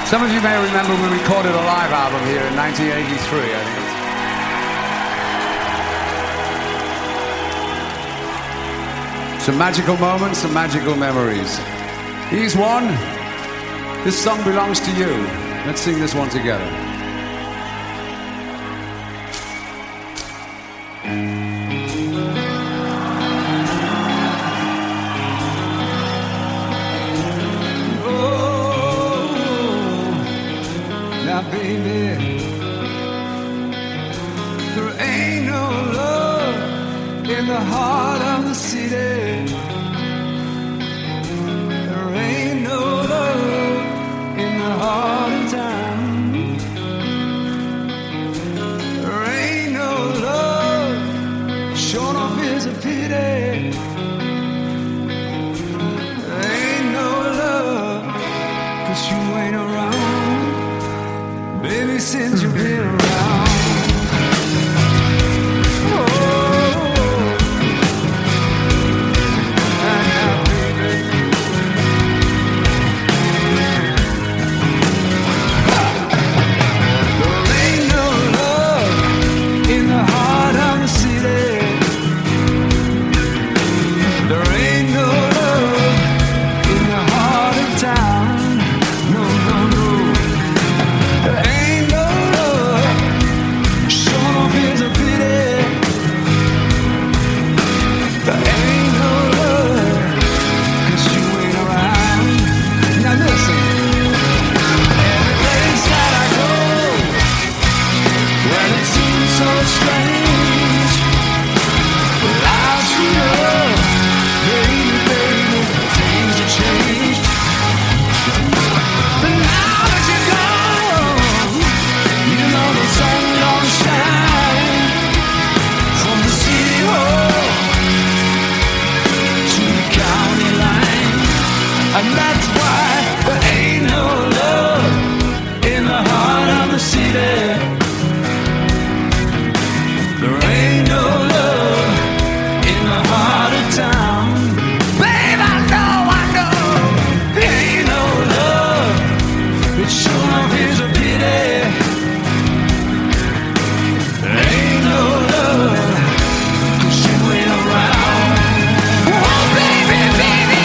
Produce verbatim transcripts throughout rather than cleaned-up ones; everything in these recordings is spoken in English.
Some of you may remember we recorded a live album here in nineteen eighty-three, I think. Some magical moments, some magical memories. He's one. This song belongs to you. Let's sing this one together. Now, baby, there ain't no love in the heart of the city. There ain't no love in the heart of town. There ain't no love, short off is a pity. There ain't no love, 'cause you ain't around. Baby, since you've been around. Oh, and now, baby, there ain't no love in the heart of the city. There ain't no love in the heart of town. No, no, no. There ain't no love, short of is a pity. There ain't no love, 'cause you ain't around. Now listen, every place that I go, when it seems so strange, without your love, baby, baby, things have changed. But now that you're gone, you know the sun don't shine from the city hall to the county line, and that's why there ain't no love in the heart of the city. There ain't no love in the heart of town. Babe, I know, I know, there ain't no love. It sure enough is a pity. There ain't no love, 'cause you ain't around. Oh, baby, baby.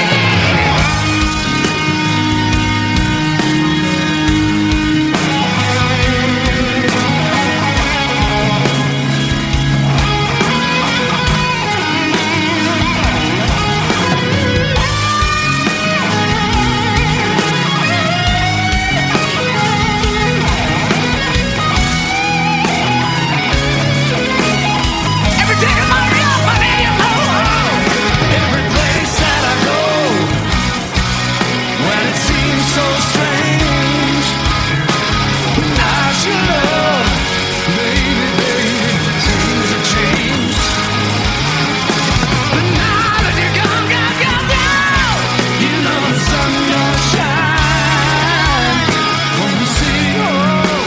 Every day of my life, I need you more. Every place that I go, when it seems so strange, without your love, baby, baby, things have changed. But now that you're gone, gone, gone, gone, you know the sun don't shine from the city hall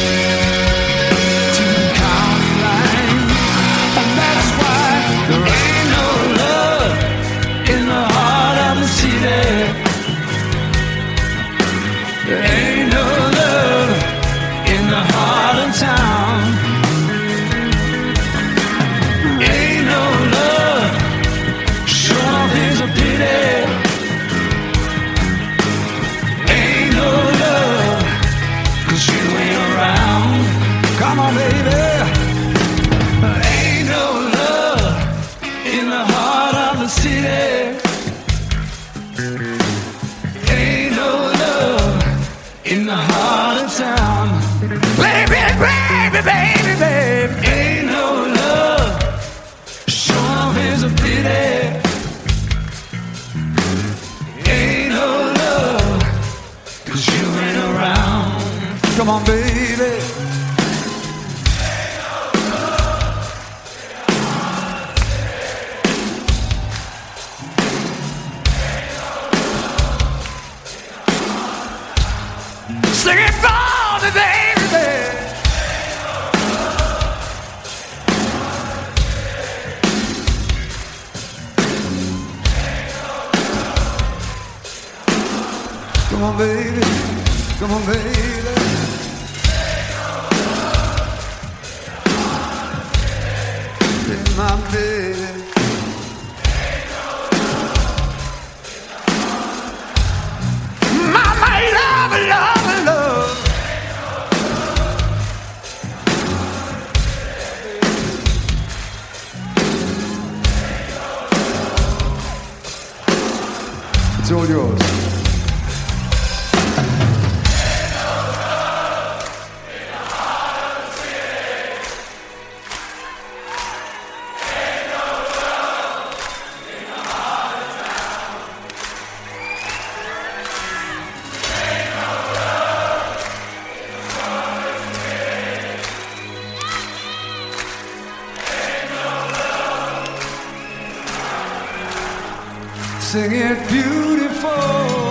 to the county line, and that's why there ain't no love in the heart of the city. There ain't no love in the heart of town. Ain't no love, sure enough is a pity. Ain't no love, 'cause you ain't around. Come on, baby. There ain't no love in the heart of the city. Ain't no love in the heart of town. Baby, baby, baby, baby. Ain't no love, sure is a pity. Ain't no love, 'cause you ain't around. Come on, baby. Sing it for me, baby. Come on, baby. Come on, baby. Be my baby. Mama, love, love, love. It's all yours. Sing it beautiful.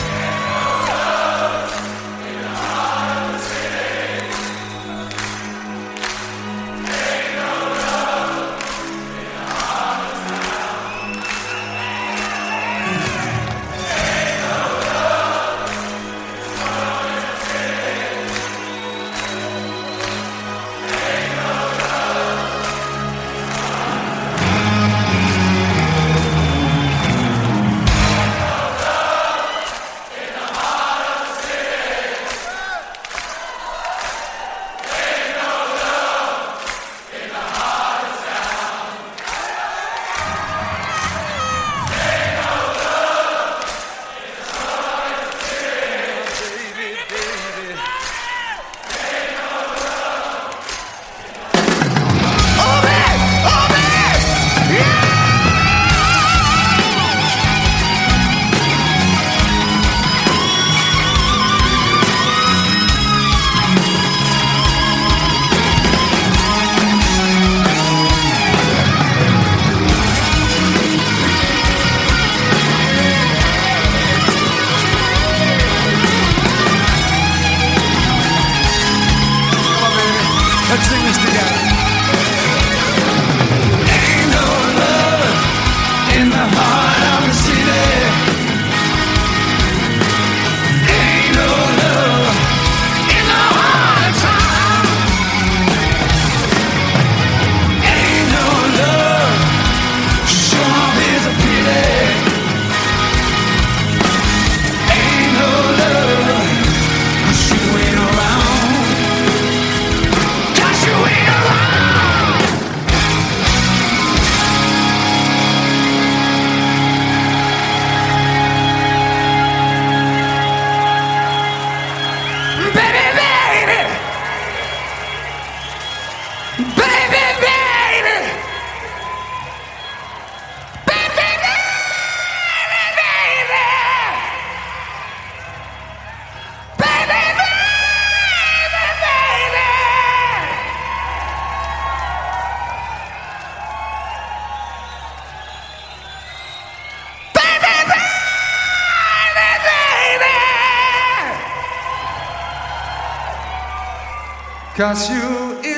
Let's sing this together. Ain't no love in the heart of the city. Ain't no love in the heart of town. Ain't no love, sure is a pity. Ain't no love, 'cause you ain't around. Cause you